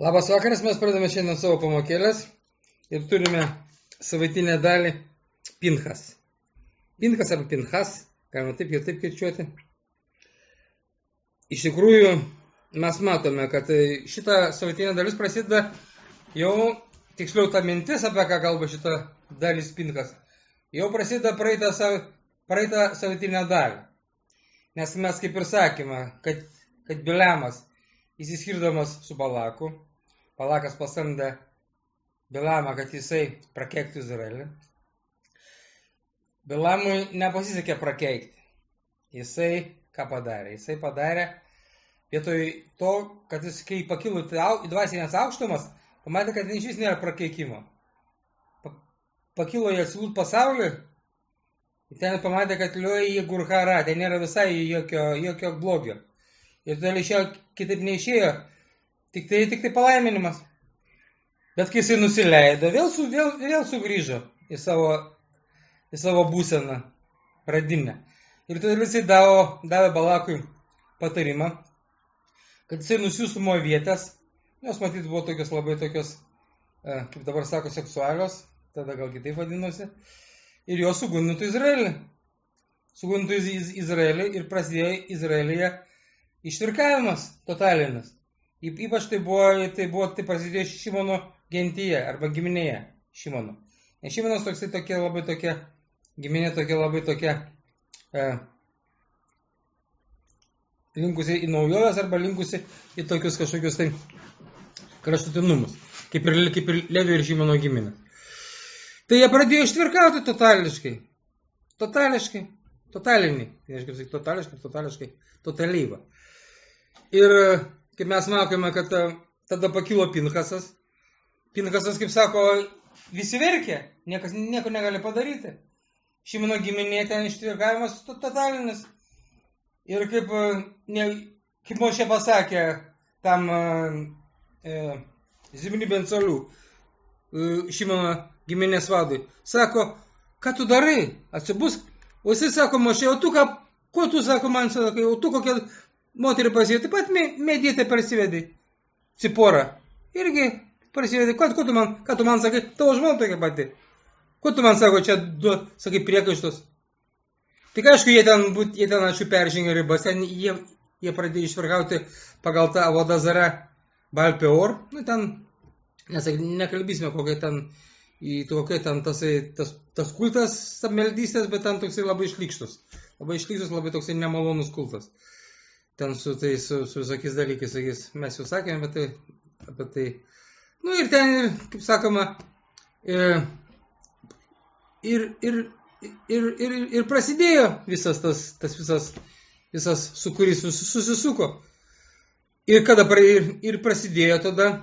Labas vakaras, mes pradame šiandien savo pamokėlės ir turime savaitinę dalį Pinchas. Pinchas arba Pinchas, galima taip ir taip kirčiuoti. Iš tikrųjų, mes matome, kad šita savaitinė dalis prasideda jau, tiksliau ta mintis, apie ką kalba šita dalis Pinchas, jau prasideda praeitą savaitinę dalį. Nes mes kaip ir sakėme, kad Bileamas įsiskirdamas su Balaku, Balakas pasamdė Bileamą, kad jisai prakeiktų Izraelį. Bileamui nepasisekė prakeikti. Jisai ką padarė? Jisai padarė, vietoj to, kad jis kai pakilo į dvasinės aukštumas, pamatė, kad iš vis nėra prakeikimo. Pakilo į atsilut pasaulį, ten pamatė, kad liuoja į gurhara, ten nėra visai jokio blogio. Ir todėl išėjo, kitaip neišėjo, tik tai palaiminimas. Bet kai jisai nusileido, vėl sugrįžo į savo būseną pradinę. Ir todėl jisai davė Balakui patarimą, kad jisai nusiųstų Moavietės, jos matyt buvo labai tokios, kaip dabar sako, seksualios, tada gal kitaip vadinosi, ir jos sugundintų Izraelį. Sugundintų Izraelį ir prasidėjo Izraelyje ištvirkavimas totalinis. Ypač tai prasidėjo Šimono gentyje arba giminėje Šimono. Nes Šimonas giminė labai tokia linkusi į naujoves arba linkusi į tokius kažkokius tai kraštutinumus, kaip ir Levio ir Šimono giminė. Tai jie pradėjo ištvirkauti totaliai. Ir kaip mes matome, kad tada pakilo Pinchasas. Pinchasas, kaip sako, visi verkė, nieko negali padaryti. Šimono giminė ten ištvirkavimas totalinis. Ir kaip Mošė pasakė tam Zimri ben Salių, Šimono giminės vadui, sako, ką tu darai, atsibusk. O jisai sako, Mošė, o tu ko tu, sako, man sakai, o tu kokią moterį pasivedė, taip pat medietę parsivedė, Ciporą. Irgi parsivedė, ką tu man sakai, tavo žmona tokia pati. Ko tu man sako, čia sakai, priekaištus. Tik aišku, jie ten peržengė ribas, ten jie pradėjo ištvirkauti pagal tą Avodazarą Baal Peor. Nu, ten, nekalbėsime, kokia ten tas kultas meldystės, bet ten toksai labai išlikštus. Labai toksai nemalonus kultas. Ten su visokiais dalykais, mes jau sakėme apie tai. Nu ir ten, kaip sakoma, ir prasidėjo visas visas sukūrys susisuko. Ir kada prasidėjo tada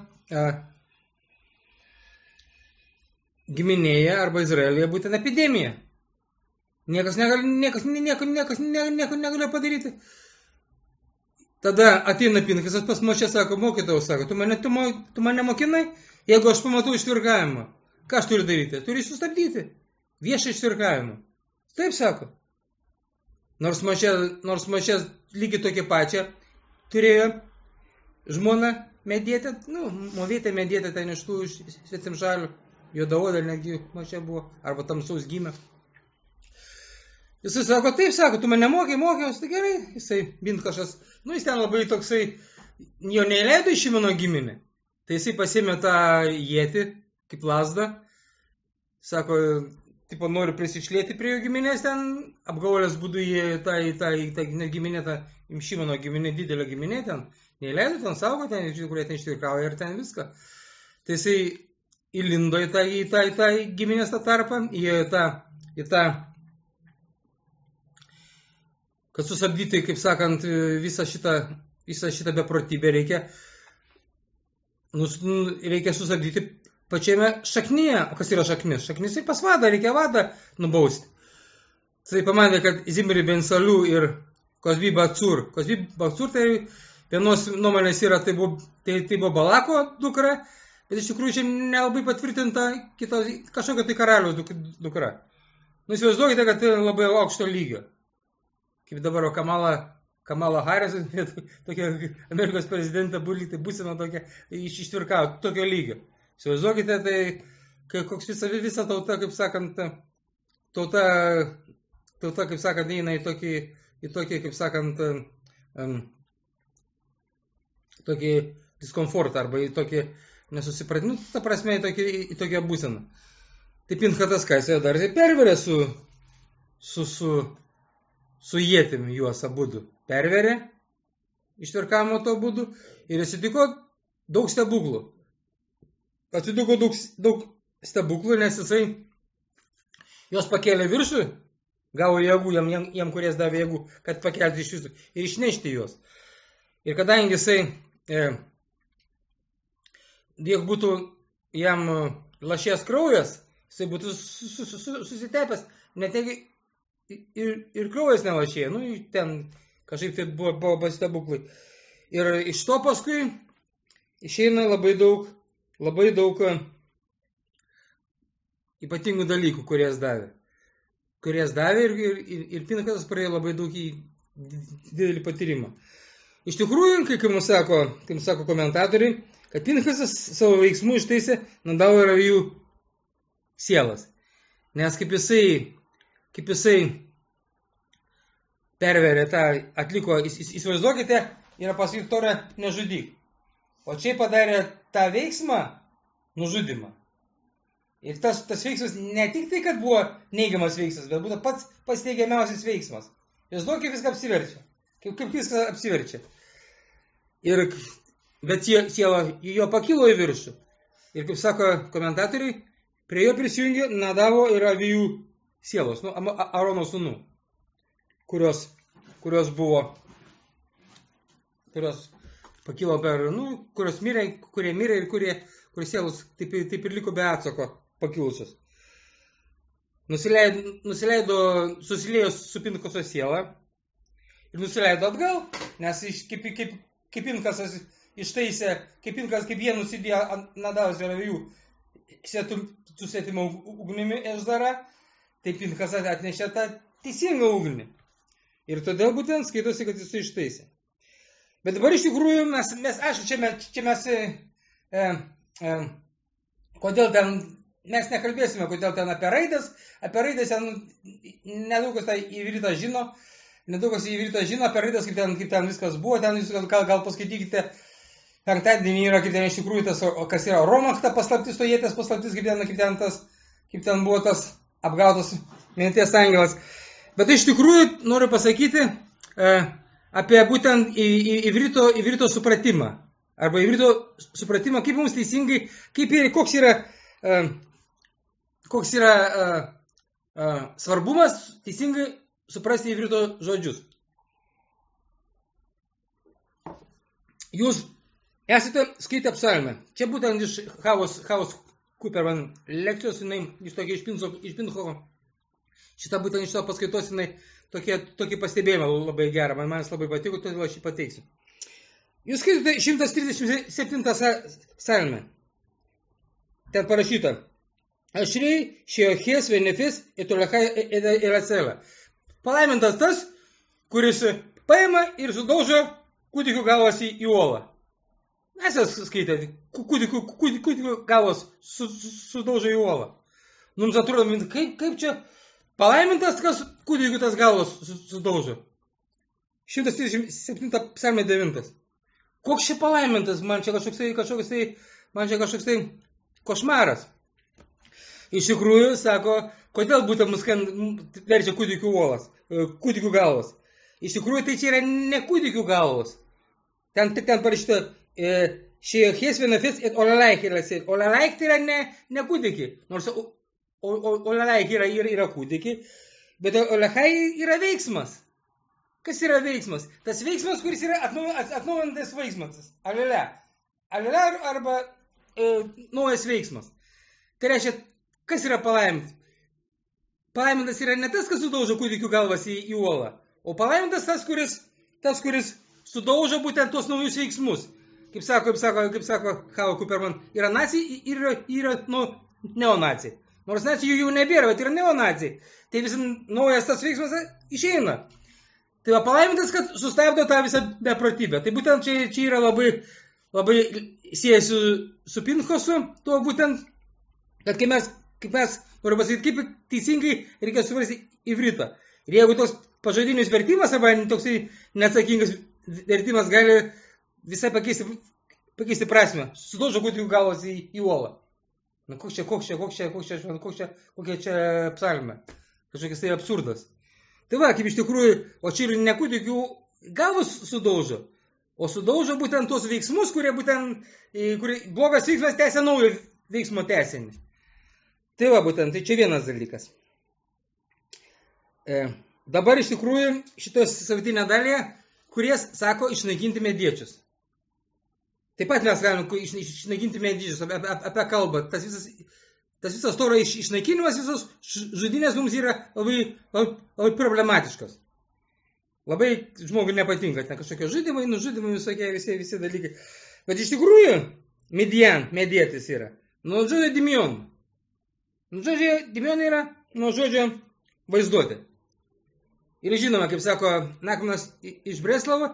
giminėje arba Izraelyje būtent epidemija. Niekas negalėjo padaryti. Tada ateina Pinchasas pas Mošę, sako, mokytojau, sako, tu mane mokinai, jeigu aš pamatau ištvirkavimą, ką aš turiu daryti? Turiu sustabdyti viešą ištvirkavimą. Taip sako. Nors Mošė lygiai tokia pačia turėjo žmoną medietę, Moavietę medietę ten iš tų svetimšalių, juodaodė netgi Mošė buvo, arba tamsaus gimė. Jisai sako, taip sako, tu mane mokiaus, tai gerai, jisai Pinchasas, jis ten labai toksai, jo neįleido į Šimono giminę. Tai jisai pasėmė tą ietį, kaip lazdą, sako, nori prisišlėti prie jo giminės, ten apgaulės būdu į tą giminę, tą Šimono giminę, didelę giminę ten, neįleido, ten saugo, ten ištvirkauja ir ten viską. Tai jisai įlindo į tą giminės tą tarpą, į tą kad sustabdyti, kaip sakant, visą šitą beprotybę reikia sustabdyti pačiame šaknyje. O kas yra šaknis? Šaknis ir pas vadą, reikia vadą nubausti. Tai pamanė, kad Zimri ben Salių ir Kozbi Bacur. Kozbi Bacur tai vienos nuomonės yra, tai buvo Balako dukra, bet iš tikrųjų čia nelabai patvirtinta kažkokia tai karaliaus dukra. Įsivaizduokite, kad tai labai aukšto lygio. Kaip dabar Kamala Kamala Harris, tokia Amerikos prezidentą būsena tokia ištvirkavo, tokio lygio. Įsivaizduokite, tai koks visa tauta, kaip sakant, kaip sakant, eina į tokį, kaip sakant, tokį diskomfortą arba į tokį nesusipratimą, ta prasme, į tokią būseną. Tai Pinchatas, ką jis dar perverė su ietimi juos abudu. Perverė ištvirkavimo to būdu ir atsitiko daug stebuklų. Atsitiko daug stebuklų, nes jisai jos pakėlė viršų, gavo jėgų, jam kuries davė jėgų, kad pakelti iš visų ir išnešti juos. Ir kadangi jisai, jeigu būtų jam lašės kraujas, jisai būtų susitepęs, net ir kraujas nelašėjo, ten kažkaip tai buvo stebuklai. Ir iš to paskui išeina labai daug ypatingų dalykų, kuries davė ir Pinchatas praėjo labai daug didelį patyrimą. Iš tikrųjų, kai mums sako komentatoriai, kad Pinchasas savo veiksmų ištaisė Nadavo ir Aviejų sielas. Nes kaip jisai perverė tą, atliko, įsivaizduokite, yra pasakyta Torą nežudyk. O čia padarė tą veiksmą, nužudimą. Ir tas veiksmas ne tik tai, kad buvo neigiamas veiksmas, bet būtų pats teigiamiausias veiksmas. Įsivaizduok, kaip viską apsiverčia. Kaip viską apsiverčia. Bet siela jo pakilo į viršų. Ir kaip sako komentatoriai, prie jo prisijungė Nadavo ir Aviejų sielos, Arono sūnų, kurios pakilo kurios mirė, kurie mirė ir kurie sielos taip ir liko be atsako pakilusios. Susilėjo su Pinchaso siela ir nusileido atgal, nes kaip Pinchasas ištaisė, kaip jie nusidėjo Nadavas ir Aviejų su svetimo ugnimi Ešzara, tai Pinchasas atnešė tą teisingą ugnį. Ir todėl būtent skaitosi, kad jis ištaisė. Bet dabar iš tikrųjų kodėl ten, mes nekalbėsime, kodėl ten apie raidas ten nedaug kas tą įvyrytą žino, apie raidas, kaip ten viskas buvo, ten jūs gal paskaitykite, penktadienį yra, kaip ten iš tikrųjų tas, kas yra Romakta paslaptis, Tojetės paslaptis, kaip ten buvo tas apgautas minties angelas. Bet iš tikrųjų noriu pasakyti apie būtent įvyryto supratimą. Arba įvyryto supratimą, kaip mums teisingai, koks yra svarbumas teisingai suprasti įvyryto žodžius. Jūs esate skaitę psalmę. Čia būtent iš Havos Kuperman lekcijos, iš tokio iš Pinchaso. Šitą būtent iš to paskaitos, tokį pastebėjimą labai gerą, man jis labai patiko, todėl aš jį pateiksiu. Jūs skaitote 137 psalmę. Ten parašyta: Ašrei, Šeoches, Venefis, Etolechai ir Acelą. Palaimintas tas, kuris paima ir sudaužo kūdikių galvas į uolą. Mes skaitėte, kūdikių galvas sudaužo į uolą. Mums atrodo, kaip čia palaimintas, kas kūdikių tas galvas sudaužo. 137 psalmė 9. Koks čia palaimintas, man čia kažkoks tai košmaras. Iš tikrųjų, sako, kodėl būtent mus verčia kūdikių galvas. Iš tikrųjų, tai čia yra ne kūdikių galvos. Ten parašyta Šeoches, Venefis ir Olelaik. Olelaik tai yra ne kūdikiai. Nors Olelaik yra kūdikiai, bet Olechai yra veiksmas. Kas yra veiksmas? Tas veiksmas, kuris yra atnaujintas veiksmas. Alele arba naujas veiksmas. Tai reiškia, kas yra palaimintas? Palaimintas yra ne tas, kas sudaužo kūdikių galvas į uolą, o palaimintas tas, kuris sudaužo būtent tos naujus veiksmus. Kaip sako Hava Kuperman, yra nacijai ir yra neonacijai. Nors nacijų jau nebėra, bet yra neonacijai. Tai vis naujas tas veiksmas išeina. Tai va palaimintas, kad sustabdo tą visą beprotybę. Tai būtent čia yra labai siejasi su Pinchosu, tuo būtent, kad kaip mes noriu pasakyti, kaip teisingai reikia suprasti ivritą. Ir jeigu toks pažodinis vertimas arba toksai neatsakingas vertimas gali visai pakeisti prasmę, sudaužo kūtikių galvas į uolą. Na kokia čia psalmė. Kažkokias tai absurdas. Tai va, kaip iš tikrųjų, o čia ir ne kūtikių galvas sudaužo, o sudaužo būtent tos veiksmus, kurie blogas veiksmas tęsia naujo veiksmo tęsinį. Tai va, būtent, tai čia vienas dalykas. Dabar iš tikrųjų šitos savitinė dalyje, kuries sako išnaikinti mediečius. Taip pat mes galime išnaikinti mediečius, apie kalbą. Tas visas toro išnaikinimas, visos žudynės mums yra labai problematiškos. Labai žmogui nepatinka, ten kažkokie žudymai, nužudymai, visokie visi dalykai. Bet iš tikrųjų, medietis yra. Nuo žodžio Dimion. Nuo žodžio Dimion yra nuo žodžio vaizduoti. Ir žinoma, kaip sako Nakmanas iš Breslavo,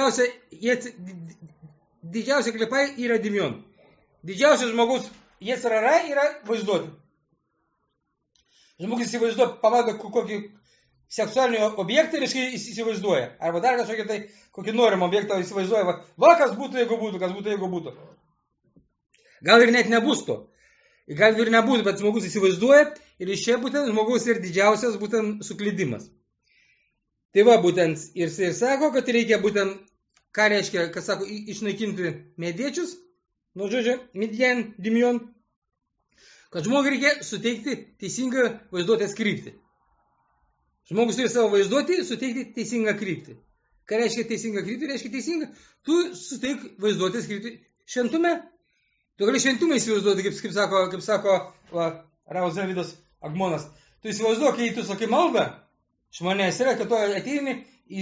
didžiausia klipai yra Dimion. Didžiausias žmogus Jecrara yra vaizduoti. Žmogus įsivaizduoja, pamato kokį seksualinį objektą ir įsivaizduoja. Arba dar kokį norimą objektą įsivaizduoja. Va, kas būtų, jeigu būtų. Gal ir net nebus to. Gal ir nebūtų, bet žmogus įsivaizduoja ir iš čia būtent žmogus ir didžiausias būtent suklydimas. Tai va, būtent ir sako, kad reikia būtent, ką reiškia, kad sako, išnaikinti mediečius, nuo žodžio Midjan, Dimion, kad žmogui reikia suteikti teisingą vaizduotės kryptį. Žmogus turi savo vaizduotį, suteikti teisingą kryptį. Ką reiškia teisingą kryptį? Reiškia teisingą, tu suteik vaizduotės kryptį šventume. Tu gali šventumą įsivaizduoti, kaip sako Raus Davidas Agmonas. Tu įsivaizduok, kai tu sakai maldą, žmonės yra, kad tu ateini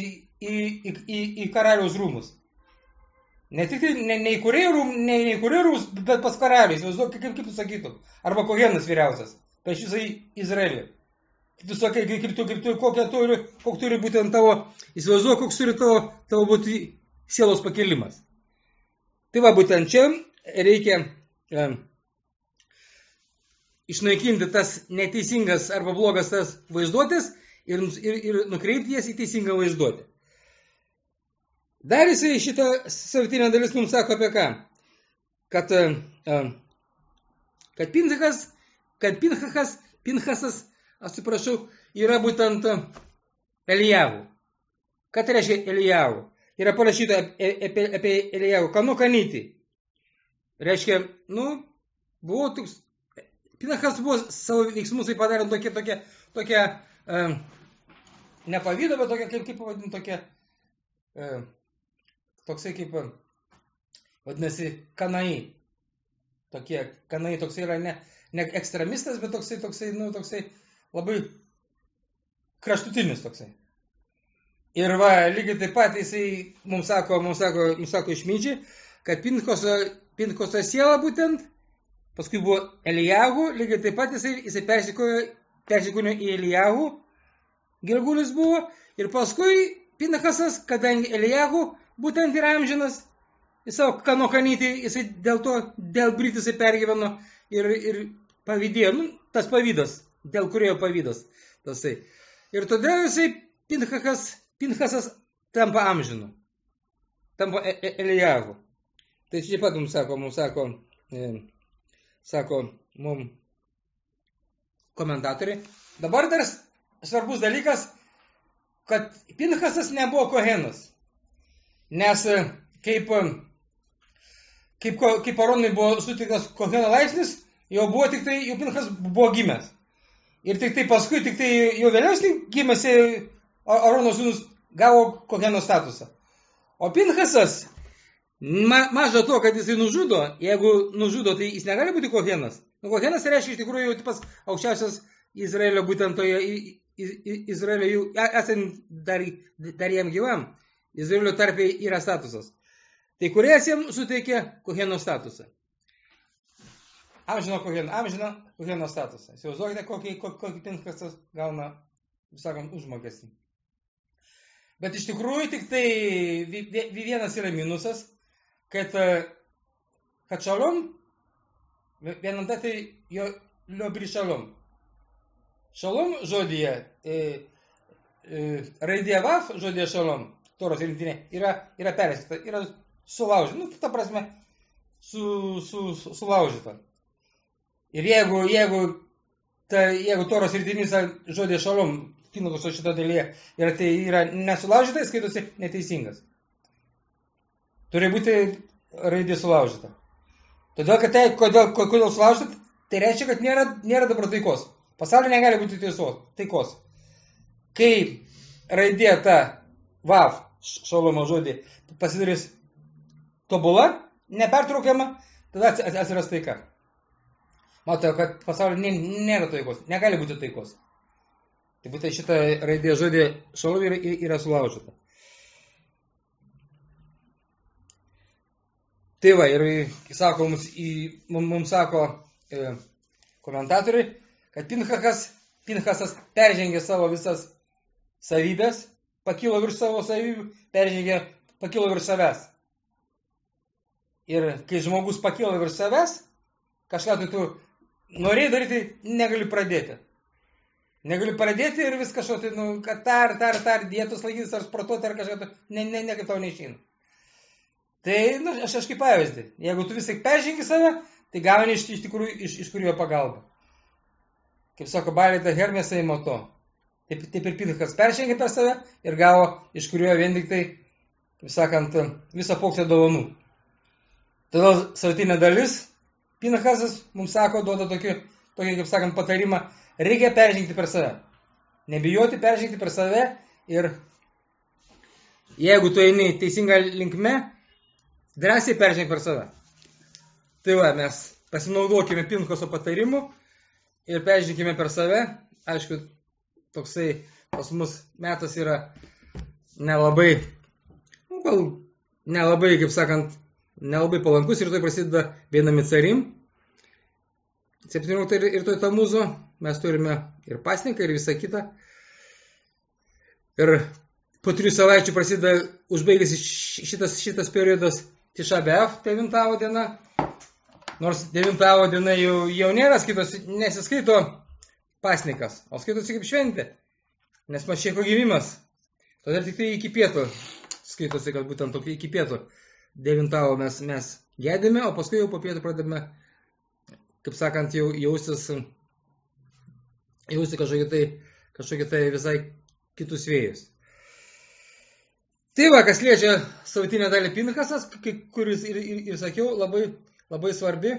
į karaliaus rūmus. Ne tik tai, ne į kurį rūmus, bet pas karalių. Įsivaizduok, kaip tu sakytum. Arba Kohenas vyriausias, prieš visą Izraelį. Tu sakai, koks turi būtent tavo, įsivaizduok, koks turi tavo būti sielos pakelimas. Tai va, būtent čia reikia išnaikinti tas neteisingas arba blogas tas vaizduotės ir nukreipti jas į teisingą vaizduotę. Dar jisai šitą savitinę dalis mums sako apie ką? Kad Pinchasas, atsiprašau, yra būtent Elijahu. Ką tai reiškia Elijahu? Yra parašyta apie Elijahu, Kanu Kanyti. Reiškia, buvo toks, Pinchas buvo savo veiksmus, tai padarė tokia nepavydo, bet tokia, kaip pavadinti, tokia, toksai kaip, vadinasi, Kanai. Tokie, Kanai toksai yra ne ekstremistas, bet toksai labai kraštutinis toksai. Ir va, lygiai taip pat jisai mums sako išminčiai, kad Pinchoso siela būtent, paskui buvo Elijahu, lygiai taip pat jisai persikūnio į Elijahu, Gilgulis buvo, ir paskui Pinchasas, kadangi Elijahu būtent yra amžinas, į savo Kano Kanyti, jisai dėl Brit jisai pergyveno ir pavydėjo, tas pavydas, dėl kurio pavydas. Tasai. Ir todėl jisai Pinchasas tampa amžinu, tampa Elijahu. Tai čia pat mums sako mums komentatoriai. Dabar dar svarbus dalykas, kad Pinchasas nebuvo Kohenas. Nes kaip Aronui buvo suteiktas Koheno laipsnis, jau Pinchas buvo gimęs. Ir tik tai paskui, jau vėliausiai gimęs Arono sūnus gavo Koheno statusą. O Pinchasas, maža to, kad jisai nužudo, jeigu nužudo, tai jis negali būti Kohenas. Kohenas reiškia iš tikrųjų pas aukščiausias Izraelio, būtent toje Izraelio, esant dar jam gyvam, Izraelio tarpe yra statusas. Tai kuris jam suteikė Koheno statusą? Amžino Koheno statusą. Įsivaizduokite, kokį Pinchasas gauna, sakant, užmokestį. Bet iš tikrųjų tik tai vienas yra minusas, kad šalom, vienada tai jo liobri šalom. Šalom žodyje, raidė vav žodyje šalom, Toros rinktinė, yra perėsita, yra sulaužyta, nu, ta prasme, sulaužyta. Ir jeigu Toros rinktinys žodė šalom, Pinchaso šito dalyje, ir tai yra nesulaužyta, skaitosi neteisingas. Turi būti raidė sulaužyta. Todėl, kad tai, kodėl sulaužyta, tai reiškia, kad nėra dabar taikos. Pasaulyje negali būti taikos. Kai raidė ta vav, šalomo žodį, pasidarys tobula, nepertraukiama, tada atsiras taika. Matote, kad pasaulyje nėra taikos, negali būti taikos. Tai būtent šitą raidė žodį šalom yra sulaužyta. Tai va, ir sako, mums sako komentatoriai, kad Pinchasas peržengė savo visas savybės, pakilo virš savo savybių, pakilo virš savęs. Ir kai žmogus pakilo virš savęs, kažką tu norėjai daryti, negali pradėti. Negali pradėti ir vis kažko, kad tar, dietos laikytis, ar sportuoti, ar kažką, ne kaip tau neišeina. Tai, aš kaip pavyzdį, jeigu tu vis tik peržengi save, tai gauni iš tikrųjų iš kurio pagalbą. Kaip sako, balėta Hermesai moto. Taip ir Pinchas peržengė per save ir gavo iš kurio vien tik tai, kaip sakant, visą poksę dovanų. Todėl savitinė dalis, Pinchasas mums sako, duoda tokį, kaip sakant, patarimą, reikia peržengti per save. Nebijoti peržengti per save ir jeigu tu eini teisingą linkme, drąsiai peržengti per save. Tai va, mes pasinaudokime Pinchaso patarimu ir peržengime per save. Aišku, toksai pas mus metas yra nelabai, kaip sakant, nelabai palankus ir tai prasideda Beinami Carim. 17 ir to Tamuzo, mes turime ir pasninką, ir visą kitą. Ir po 3 savaičių prasideda, užbaigėsi šitas periodas Tisha B'Av, 9 diena. Nors 9 diena jau nėra skaitos, nesiskaito pasnikas, o skaitosi kaip šventė, nes Mašieko gimimas. Todėl tik tai iki pietų skaitosi, kad būtent tokia iki pietų 9 mes gedime, o paskui jau po pietų pradedame, kaip sakant, jau jausti kažkokį tai visai kitus vėjus. Tai va, kas liečia savitinę dalį Pinchasas, kuris ir sakiau, labai svarbi,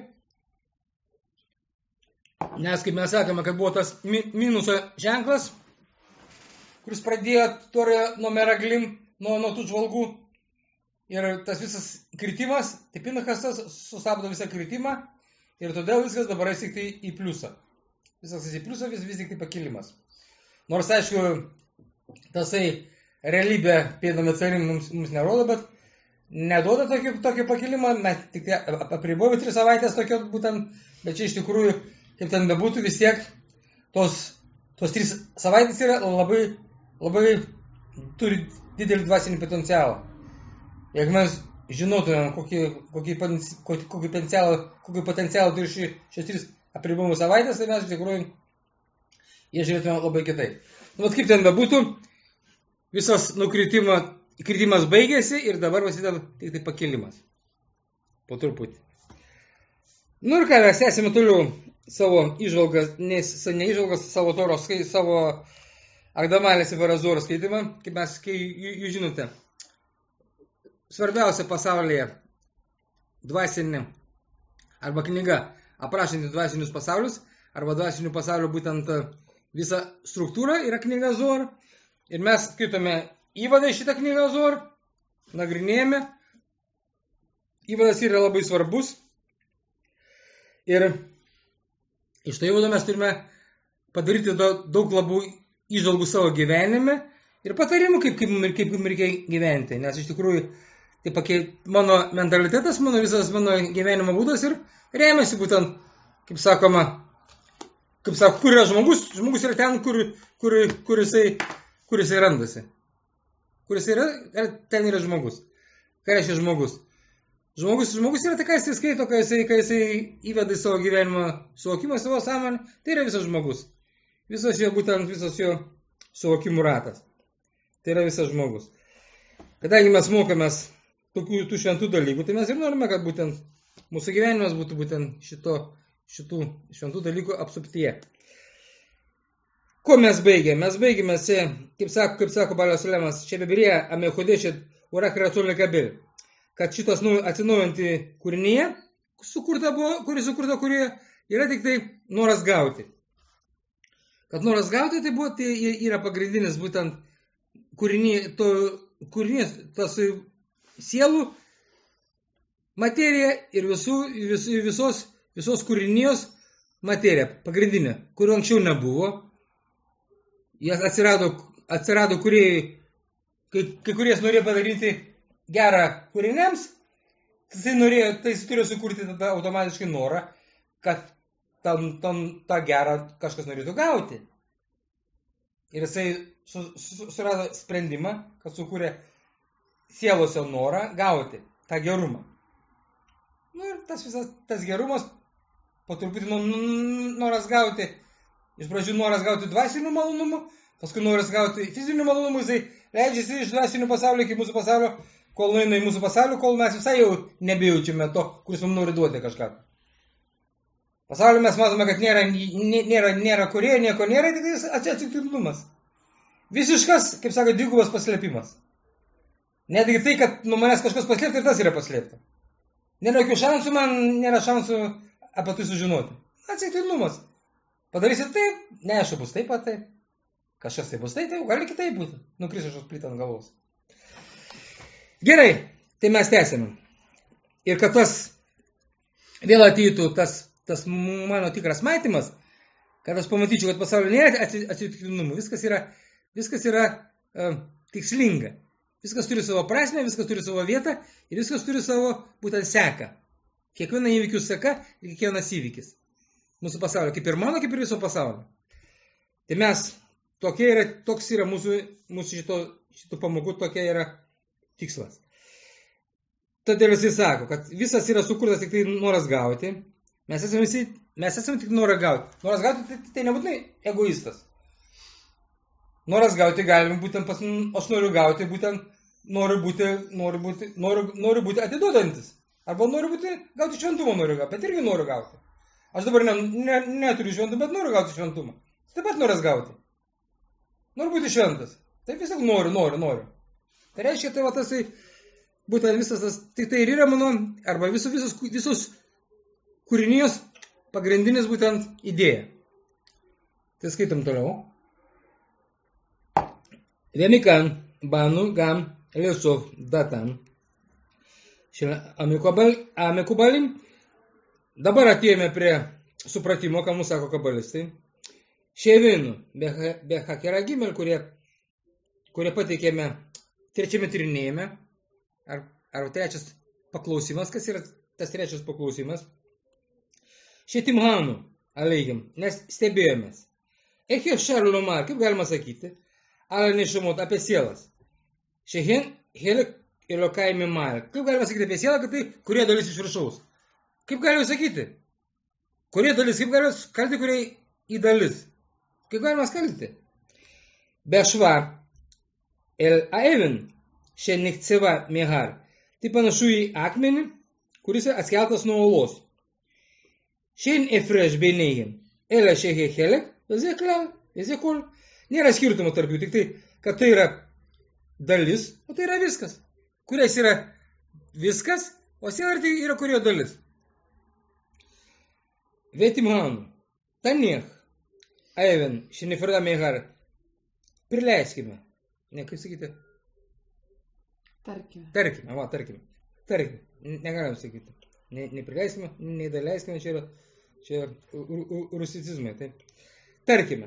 nes kaip mes sakome, kad buvo tas minuso ženklas, kuris pradėjo nuo Meraglim, nuo tų žvalgų, ir tas visas kritimas, tai Pinchasas sustabdo visą kritimą, ir todėl viskas dabar esi tik tai į pliusą. Viskas į pliusą, vis tik tai pakilimas. Nors, aišku, tasai realybė Beinami Carim mums nerodo, bet neduoda tokio pakilimą, mes tik tai apribojame 3 savaitės tokio būtent, bet čia iš tikrųjų, kaip ten bebūtų, vis tiek tos 3 savaitės yra labai turi didelį dvasinį potencialą. Jeigu mes žinotumėm, kokį potencialą turi šios 3 apribojimų savaitės, tai mes iš tikrųjų jie žiūrėtume labai kitaip. Bet kaip ten bebūtų, visas kritimas baigėsi ir dabar prasideda tik tai pakilimas. Po truputį. Nu ir ką, mes esame toliau savo įžvalgas, ne įžvalgas, savo Toros, savo Agdamalės ir Varazoro skaitimą, kaip jūs žinote. Svarbiausia pasaulyje dvasinė arba knyga aprašanti dvasinius pasaulius arba dvasinių pasaulių būtent visą struktūrą yra knyga Zohar. Ir mes skaitome įvadą į šitą knygą Zohar, nagrinėjame. Įvadas yra labai svarbus. Ir iš to įvado mes turime padaryti daug labiau įžvalgų savo gyvenime ir patarimų, kaip mums reikia gyventi. Nes iš tikrųjų tai mano mentalitetas, visas mano gyvenimo būdas ir remiasi būtent, kaip sakoma, kur yra žmogus yra ten, kur jisai randasi. kuris yra, ten yra žmogus. Ką reiškia žmogus? Žmogus yra tai, ką jisai skaito, ką jisai įveda į savo gyvenimą suvokimą, savo sąmonę, tai yra visas žmogus. Visas jo suvokimų ratas. Tai yra visas žmogus. Kadangi mes mokomės tų šventų dalykų, tai mes ir norime, kad būtent mūsų gyvenimas būtų būtent šitų šventų dalykų apsuptyje. Ko mes baigėme? Mes baigėme, kaip sako Balas Sulemas, čia bebrėje, ameichodešit, ura kreatul lekabil. Kad šitas atsinaujanti kūrinyje, kuris sukurta kūrėje, yra tik tai noras gauti. Kad noras gauti, tai yra pagrindinis būtent kūrinys, tas sielų materija ir visos kūrinijos materija, pagrindinė, kurių anksčiau nebuvo. Jas atsirado kūrėjai, kai kurie norėjo padaryti gerą kūriniams, tai jis turėjo sukurti tada automatiškai norą, kad tą gerą kažkas norėtų gauti. Ir jisai surado sprendimą, kad sukūrė sielose norą gauti tą gerumą. Ir tas gerumas, po truputį noras gauti, iš pradžių noras gauti dvasinių malonumų, paskui noras gauti fizinių malonumų, jisai leidžiasi iš dvasinių pasaulio iki mūsų pasaulio, kol nueina į mūsų pasaulio, kol mes visai jau nebejaučiame to, kuris mums nori duoti kažką. Pasaulio mes matome, kad nėra kurėjo, nieko nėra, tik tai atsitiktinumas. Visiškas, kaip sako, dvigubas paslėpimas. Netgi tai, kad nuo manęs kažkas paslėpta ir tas yra paslėpta. Nėra jokių šansų, man nėra šansų apie tai sužinoti. Atsitiktinumas. Padarysit taip, neaišku, bus taip pat taip. Kažkas tai bus taip, gali kitaip būti. Nukris aš plytą ant galvos. Gerai, tai mes tęsime. Ir kad tas vėl ateitų tas mano tikras matymas, kad aš pamatyčiau, kad pasaulyje nėra atsitiktinumų. Viskas yra tikslinga. Viskas turi savo prasmę, viskas turi savo vietą ir viskas turi savo būtent seką. Kiekviena įvykių seka ir kiekvienas įvykis. Mūsų pasaulio, kaip ir mano, kaip ir viso pasaulio. Tai mes, toks yra mūsų šitų pamokų, tokia yra tikslas. Todėl jisai sako, kad visas yra sukurtas tik tai noras gauti. Mes esame tik norą gauti. Noras gauti tai nebūtinai egoistas. Noras gauti galime būtent aš noriu gauti, būtent noriu būti atiduodantis. Arba gauti šventumą noriu gauti, bet irgi noriu gauti. Aš dabar neturiu šventų, bet noriu gauti šventumą. Taip pat noras gauti. Noriu būti šventas. Taip vis tiek noriu. Tai reiškia, tai va tasai, būtent visas tas, tai ir yra mano, arba visos kūrinijos pagrindinis būtent idėja. Tai skaitom toliau. ומכאן באנו גם לסוף דתם של המקובלים. Dabar atėjome prie supratimo, ką mums sako kabalistai. Ševinu, be hakera gimel, kurie pateikėme trečiame tyrinėjime, ar trečias paklausimas, kas yra tas trečias paklausimas. Šetimhanu aleihim, nes stebėjomės. Echio šarlumar, kaip galima sakyti, ala nešamot apie sielas. Šehen helik ilokaimi mal. Kaip galima sakyti apie sielą, kad tai kurie dalis iš viršaus. Kaip galima sakyti? Kurie dalis, kaip galima skalti, kurie į dalis. Kaip galima skalti? Bešva el aevin šenikceva mehar. Tai panašu į akmenį, kuris atskeltas nuo uolos. Šen efresh beinėjim. Ela šehe helek, vizekol. Nėra skirtumo tarp jų, tik tai, kad tai yra dalis, o tai yra viskas. Kurias yra viskas, o siela yra kurio dalis. Vetimhanu, taniech, aevin, šenifreda mehar. Prileiskime. Ne, kaip sakyti? Tarkime. Negalim sakyti. Neprileiskime, nedaileiskime, čia rusicizmai. Taip. Tarkime.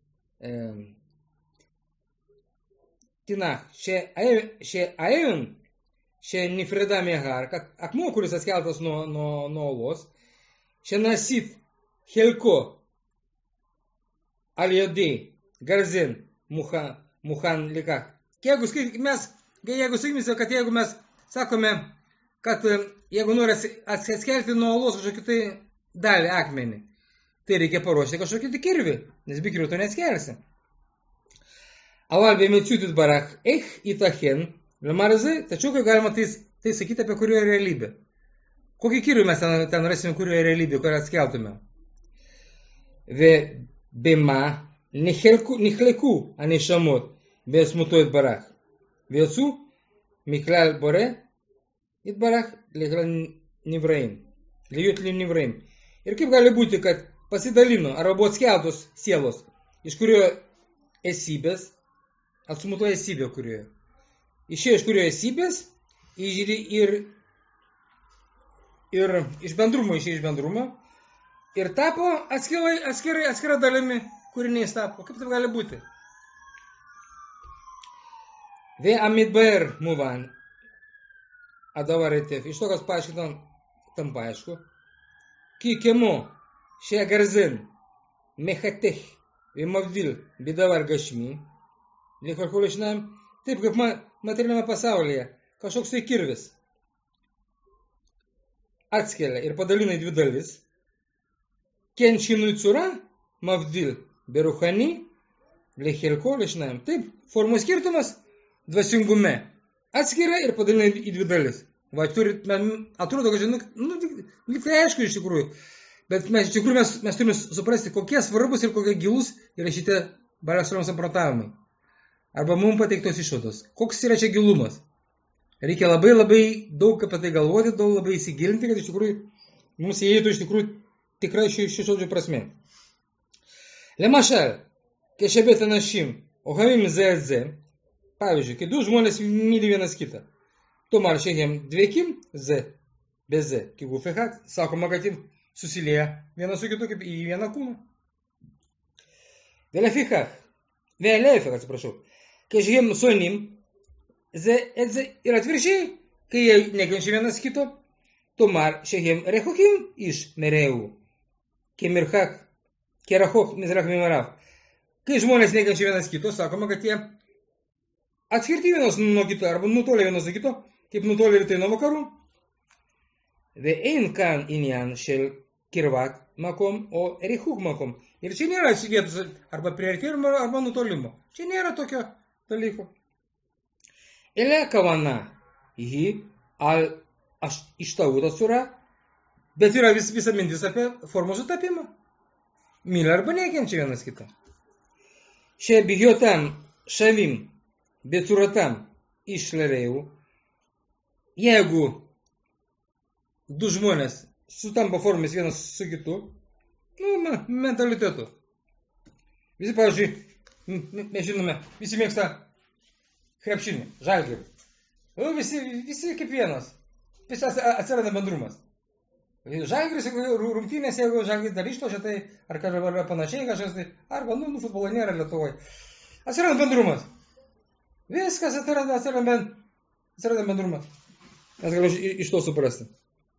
Tinach, še aevin, še nifreda mehar, kad akmuo, kuris atkeltas nuo uolos, še nasit helko al yodei garzin muhan likach jeigu sakymės, kad jeigu mes sakome, kad jeigu nori atskelti nuo olos kažkokį tai dalį akmenį, tai reikia paruošti kažkokį tai kirvį, nes be kirvio to neatskelsi. Aval bemečiut barach, itachen, lemarze, tačiau kai galima tai sakyti apie kurio realybę. Kokį kirvį mes ten rasime, kurio realybė, kurią atskeltume. Ve bema נחלקו הנשמות בעצמותו יתברך, ויצאו מכלל בורא יתברך להיות לנבראים. Ir kaip gali būti, kad pasidalino arba buvo atskeltos sielos, iš kurio esybės, atsumuto esybė kurioje. Išėjo iš kurio esybės ir iš bendrumo ir tapo atskira dalimi. Kūriniais tapo. Kaip tai gali būti? Ve amidbaer muvan. Adavarėtėf. Iš to, kas paaiškinam, tam paaišku. Ki kemo šia garzin mechatech vimavdil bidavar gashmi. Likarkulišnam. Taip, kaip materialiame pasaulyje. Kažkoks tai kirvis atskelia ir padalina į dvi dalis. Kenčinui cura mavdil. Beruchani, lechilko, lešnaim. Taip, formos skirtumas dvasingume atskiria ir padalina į dvi dalis. Va, atrodo, kad liktai aišku iš tikrųjų, bet mes turime suprasti, kokie svarbus ir kokie gilus yra šitie Baliaus samprotavimai. Arba mums pateiktos išvados. Koks yra čia gilumas? Reikia labai labai daug apie tai galvoti, daug labai įsigilinti, kad iš tikrųjų mums įeitų iš tikrųjų tikrai šį žodžių prasme. למשל, כשבית אנשים אוהבים זה את זה, pavyzdžiui, kai du žmonės myli vienas kitą, tuomar šiandien dveikim זה בזה, כגוף אחד, sakoma, kad jie susilieja vienas su kitu kaip į vieną kūną. ולהפך, כשהם שונאים זה את זה, ir atvirkščiai, kai jie nekenčia vienas kito, tuomar šiandien רחוקים איש מרעהו, כמרחק Kerachok mizrach mimarav. Kai žmonės nekenčia vienas kito, sakoma, kad jie atskirti vienas nuo kito, arba nutolė vienas nuo kito, kaip nutolė rytai nuo vakarų. Ve'ein kan inyan shel kirvat makom, o rechuk makom. Ir čia nėra vietos arba priartėjimo, arba nutolimo. Čia nėra tokio dalyko. Ele kavana jį al ištautą surą, bet yra visa mintis apie formos sutapimą. Myli arba nekenčia vienas kitą. Šebijotam šavim beturatam išlerėjų. Jeigu du žmonės sutampa formis vienas su kitu, mentalitetu. Visi, pavyzdžiui, mes žinome, visi mėgsta krepšinį, žalgirį. Visi kaip vienas. Visi atsiranda bendrumas. Žalgiris, rungtynės, jeigu žalgiris dar išlošia, tai ar panašiai kažkas, tai arba, futbolo nėra Lietuvoje. Atsiranda bendrumas. Viskas atsiranda bendrumas. Mes galime iš to suprasti.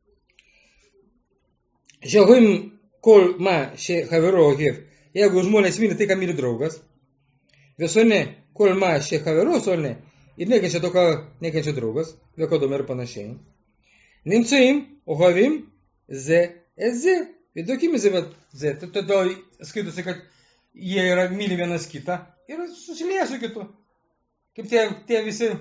Žiauhim kol ma še havero ohev. Jeigu žmonės myli tai, ką myli draugas, visone kol ma še havero solne ir nekenčia to, ką nekenčia draugas, vėkodom ir panašiai. Nimcuim, ohavim, זה, ודוקים מזה זה, tada skaitosi, kad jie yra myli vienas kitą ir susilieja su kitu. Kaip tie visi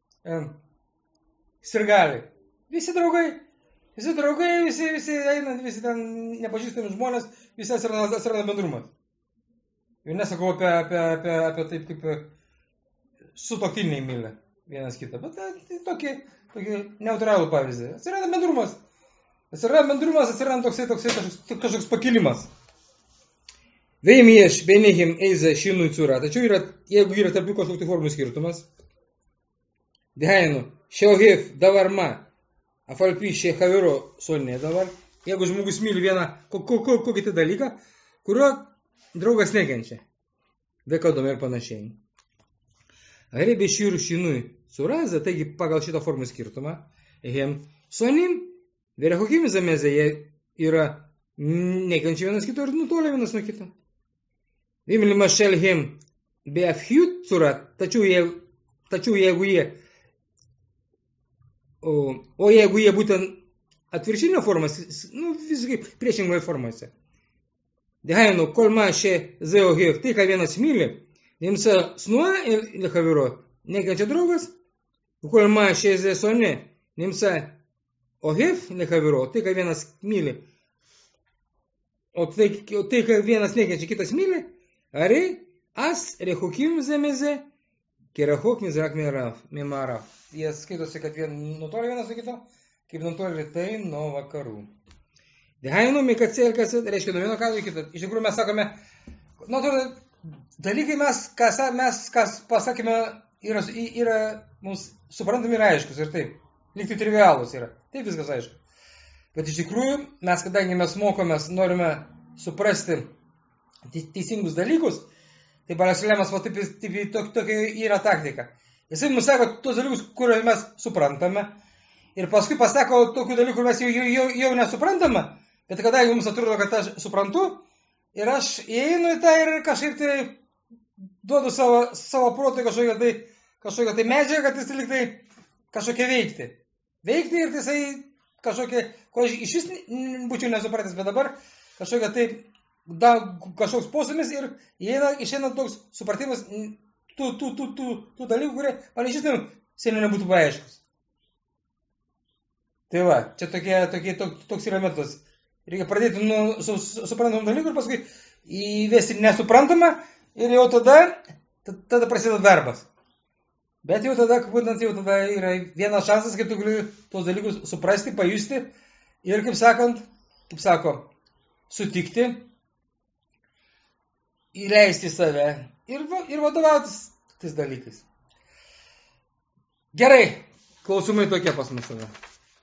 sirgaliai. Visi draugai, visi eina, visi ten nepažįstami žmonės, visi atsiranda bendrumas. Ir nesakau apie taip, kaip sutuoktiniai myli vienas kitą, bet tokį neutralų pavyzdį. Atsiranda bendrumas. Atsiranda toksai kažkoks pakilimas. Veim iš benihim eiza šinui cura. Tačiau jeigu yra tarp jų kažkoks formų skirtumas, dehainu, šiohev davar ma, afalpi šie havero solne davar, jeigu žmogus myli vieną kokį tai dalyką, kurio draugas nekenčia, vekadom ir panašiai. Arebe širų šinui cura, taigi pagal šitą formų skirtumą, ehem sonim, Vėliakokim zameze jie yra nekenčia vienas kito ir nutolė vienas nuo kito. Vimli mašel hem beafhiut cura, tačiau jie tačiau jeigu jie, o jeigu jie būtent atviršinio formos, nu, visiškai priešingoje formose. דהיינו, כל מה שזה אוהב, תיק vienas myli, נמצא שנוא לחברו, נגד דרוגס, וכל מה שזה שונא, נמצא אוהב לחברו, תיק vienas myli, o tai, kai vienas nekenčia, kitas myli, הרי אז רחוקים זה מזה, כי רחוק מזרח ממערב. Jie skaitosi, kad nutoli vienas nuo kito, kaip nutoli rytai nuo vakarų. Dehainu mikacė ir kas reiškia nuo vieno kalo į kitą. Iš tikrųjų mes sakome, dalykai kas pasakėme, yra mums suprantami ir aiškus ir taip. Liktai trivialūs yra. Taip viskas aišku. Bet iš tikrųjų mes, kadangi mes mokomės, norime suprasti teisingus dalykus, tai Balasiulemas tokia yra taktika. Jisai mums sako tos dalykus, kuriuos mes suprantame, ir paskui pasako tokių dalykų, kur mes jau nesuprantame, bet kada jums atrodo, kad aš suprantu, ir aš įeinu į tą ir kažkaip tai duodu savo protui kažkokią tai medžiagą, kad jis liktai kažkokią veikti. Veikti ir jisai kažkokią, ko aš iš vis būčiau nesupratęs, bet dabar kažkokią tai kažkoks posūmis ir išeina toks supratimas tų dalykų, kurie man iš vis seniai nebūtų paaiškus. Tai va, čia toks yra metodas. Reikia pradėti nuo suprantamų dalykų ir paskui įvesti nesuprantamą ir jau tada prasideda darbas. Bet jau tada yra vienas šansas, kaip tu gali tos dalykus suprasti, pajusti ir, kaip sako, sutikti, įleisti save ir vadovautis tais dalykais. Gerai, klausimai tokie pas mus tada.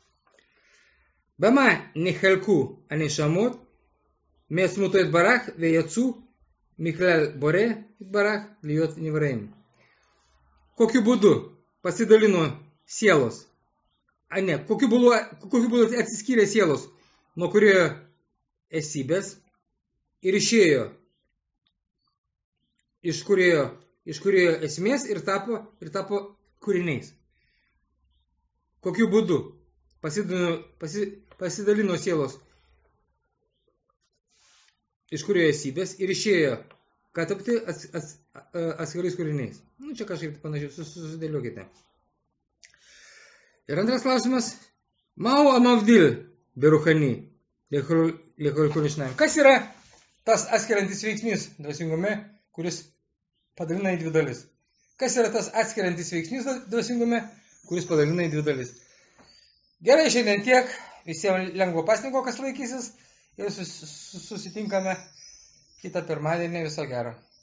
במה נחלקו הנשמות מעצמותו יתברך ויצאו מכלל בורא יתברך להיות נבראים. Kokiu būdu pasidalino sielos, kokiu būdu atsiskyrė sielos nuo kuriojo esybės ir išėjo iš kuriojo esmės ir tapo kūriniais. Kokiu būdu pasidalino sielos iš kuriojo esybės ir išėjo, kad tapti atskirais kūriniais. Nu, čia kažkaip panašiai, susidėliokite. Ir antras klausimas. Mao amavdil berухани lechol kunišnam. Kas yra tas atskiriantis veiksnys dvasingume, kuris padalina į dvi dalis? Kas yra tas atskiriantis veiksnys dvasingume, kuris padalina į dvi dalis? Gerai, šiandien tiek. Visiems lengvo pasninko, kas laikysis. Ir susitinkame kitą pirmadienį. Viso gero.